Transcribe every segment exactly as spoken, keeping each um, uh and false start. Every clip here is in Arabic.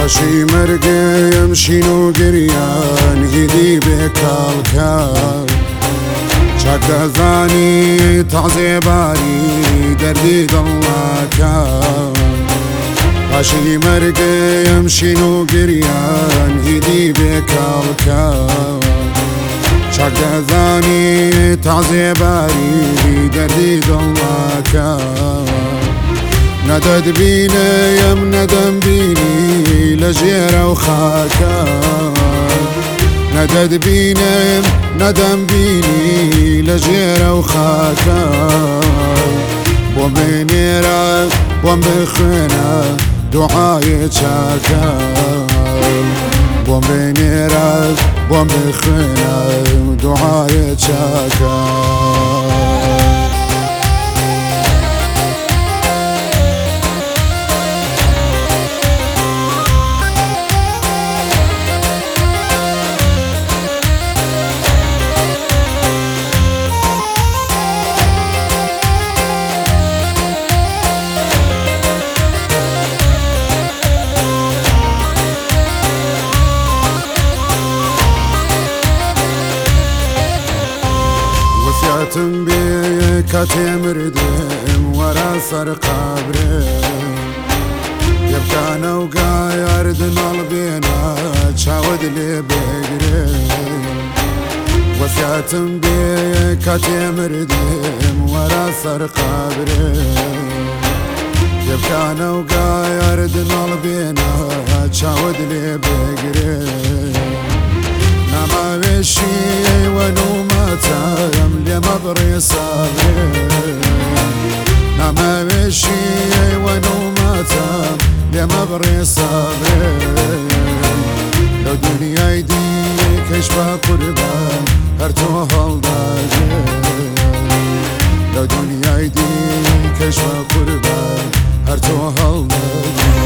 باشی مرگم شینو گریان هیدی بکال کال چاک دزانی تازه باری دردی دڵا کال باشی مرگم شینو گریان هیدی بکال کال چاک دزانی تازه باری دردی دڵا کال ندد بینه یم ندم بینی لجیره و خاکا ندد بینه ندم بینی لجیره و خاکا بوم بینیره بوم بخونه دعای چاکا بوم بینیره بوم بخونه دعای چاکا وفياتم بيك مردم ورا سر قبره يبكى انا وقاير دنال بينا تشاود لي بقره وفياتم بيك مردم ورا سر قبره يبكى انا وقاير دنال بينا تشاود لي بقره نما بشي ونومتا يملي مبري صابري نما بشي ونومتا لمبري صابري لو دنيا يديك اشبه قربان هرتو هالداجي لو دنيا يديك اشبه قربان هرتو هالداجي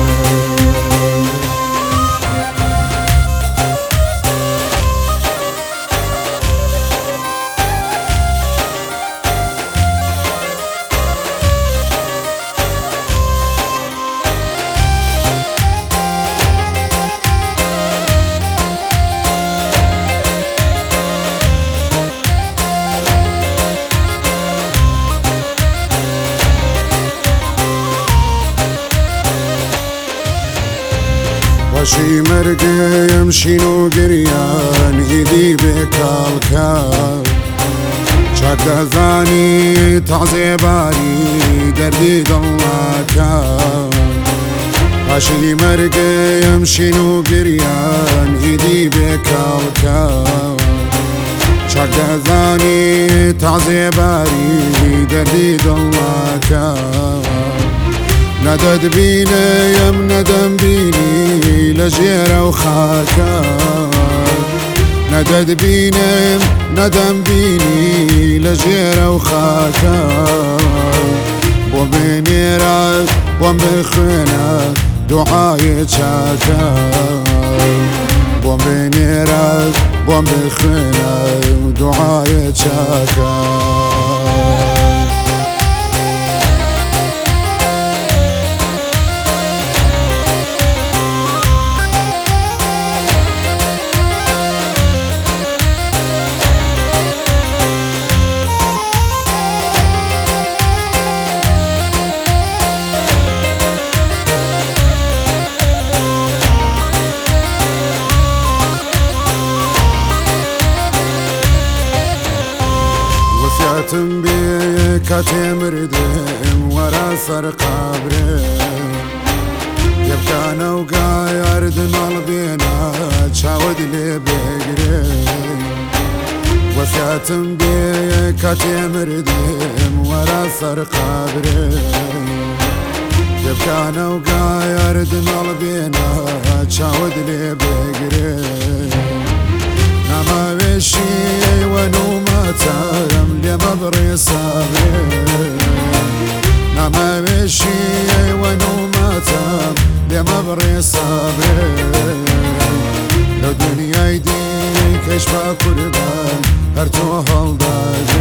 باشی مرگم شینو گریان هیدی بکال کال چاک دزانی تازه باری دردی دڵا کال باشی مرگم شینو گریان هیدی بکال کال چاک دزانی تازه باری دردی دڵا کال ندد بینه یم ندم بینی لجیره و خاکا ندد بینه ندم بینی لجیره و خاکا بوم بینیره بوم بخونه دعای چاکا بوم بینیره بوم بخونه دعای چاکا وفياتم بيك مردم ورا سر قبره يبكى انا وقاير دنال بينا تشاود لي بقره وفياتم بيك مردم ورا سر قبره يبكى انا وقاير دنال بينا تشاود لي بقره نما بشي ونومتا يملي مبري صابري نما بشي ونومتا لمبري صابري لو دنيا يديك اشبه قربان هرتو هالداجي